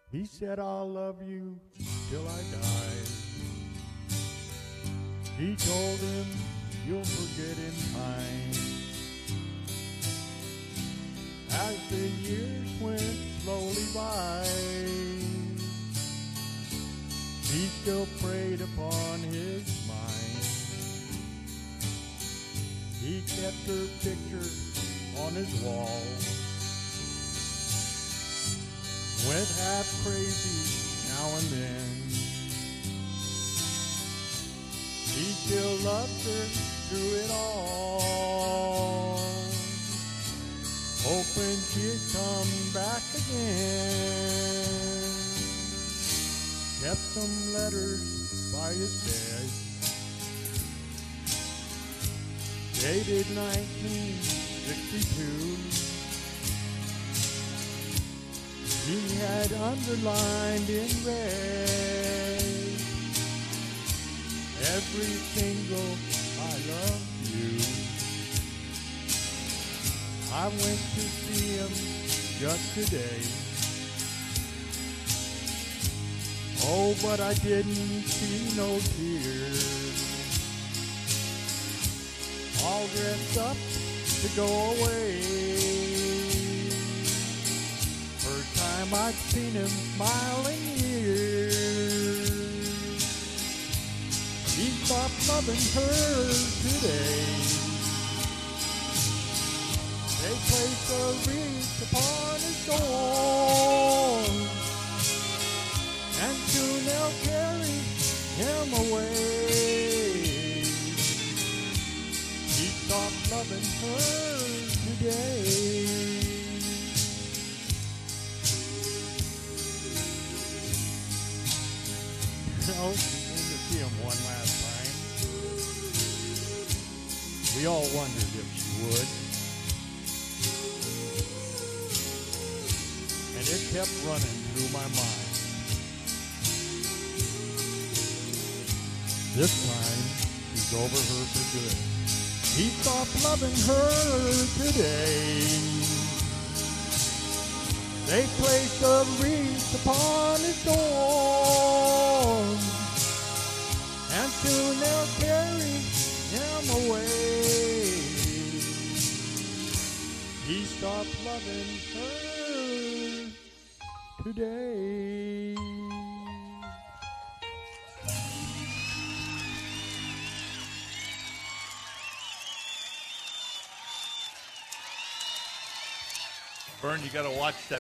He said, I'll love you till I die. He told him, you'll forget in time. As the years went slowly by, he still preyed upon his mind. He kept her picture on his wall. Went half crazy now and then. He still loved her through it all, hoping she'd come back again. Kept some letters by his bed, dated 1962. He had underlined in red every single I love you. I went to see him just today. Oh, but I didn't see no tears. All dressed up to go away. First time I'd seen him smile in years. He stopped loving her today. They placed a wreath upon his door, and soon they'll carry him away. He stopped loving her today. You know, we came to see him one last time. We all wondered if she would. And it kept running through my mind. This time, he's over her for good. He stopped loving her today. They placed a wreath upon his door, and soon they'll carry him away. He stopped loving her today. Vern, you got to watch that